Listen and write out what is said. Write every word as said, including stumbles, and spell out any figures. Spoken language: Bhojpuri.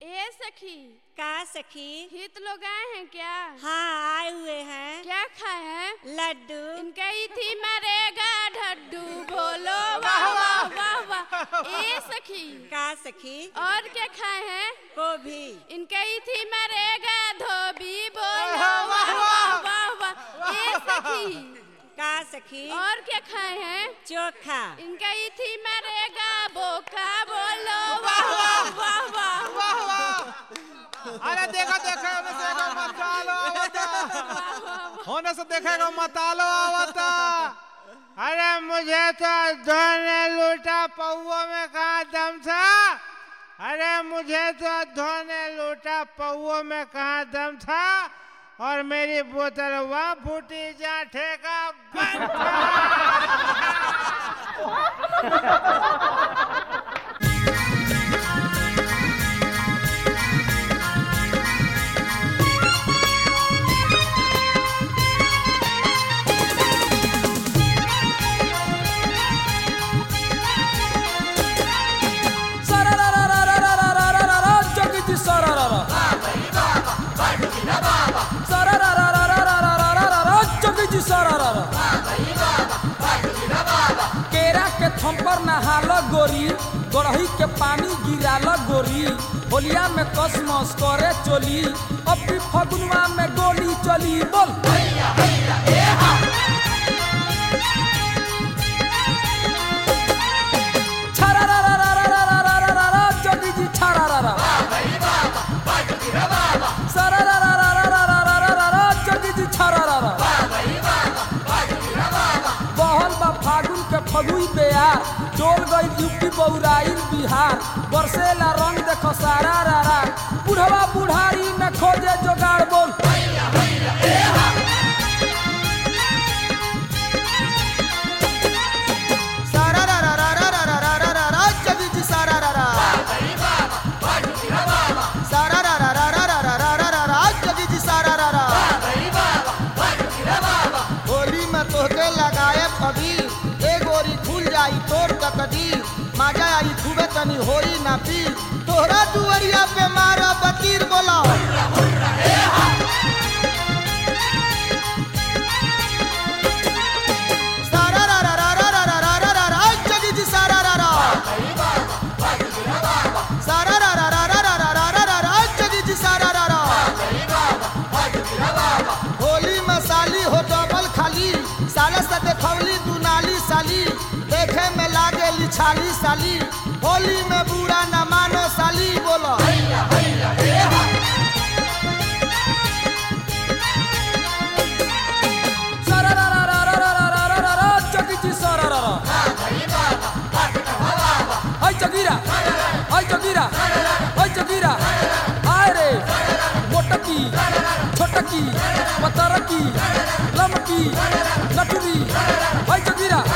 ए सखी। का सखी? हित लोग आए हैं क्या? हाँ आए हुए हैं। क्या खाए हैं? लड्डू। इनका इथी मरेगा ढड्डू बोलो वाह वाह वाह वाह। ए सखी। का सखी? और क्या खाए हैं? गोभी। इनका इथी मरेगा धोबी बोलो वाह वाह वाह वाह। ए सखी। का सखी? और क्या खाए हैं? चोखा। इनका इथी मरेगा बोका बोलो वाह वाह वाह वाह वाह वाह। अरे देखो देखो होने से देखो मतालो आवता, होने से देखेगा मतालो आवता। अरे मुझे तो धोने लूटा पौओ में कहाँ दम था। अरे मुझे तो धोने लूटा पौओ में कहाँ दम था और मेरी बोतल वहाँ फूटी जा ठेका बंद केरा के थम्पर नहाल गोरी, गड़ही के पानी गिराल गोरी, होलिया में कसमस करे चोली, अब भी फगुनवा में गोली चली बोल। जोगी जी छारा जोगी जी छारा बहल बा फागुन के फगुई बेयार, डोल गई यूपी बौराइल बिहार, बरसेला रंग देखो सारा रारा, बुढ़वा बुढ़ारी में खोजे जोगाड़ बोल। सारा रा रा रा रा रा रा रा रा रा जगी जी सारा रा रा सारा रा रा रा रा रा रा रा रा रा जगी जी सारा रा रा। होली में तोहके लगाए फबी, ए गोरी खुल जाई तोर तकदी, मजा आई खूबे तनी होई ना पी, तोहरा दुवरिया पे मारा बतीर बोला। सारा रा रा रा रा रा रा रा रा रा जगी जी सारा रा रा सारा रा रा रा रा रा रा रा रा रा जगी जी सारा रा रा। होली में साली हो डबल खाली, साले से देखौली दुनाली साली, देखे में लागे लिछाली साली, होली में बुरा न मानो साली बोलो। सारा रा रा रा रा रा रा रा रा रा जगी जी सारा रा रा। हाय जगीरा हाय जगीरा हाय जगीरा हाय रे मोटकी छोटकी पतरकी लमकी नटुरी हाय जगीरा।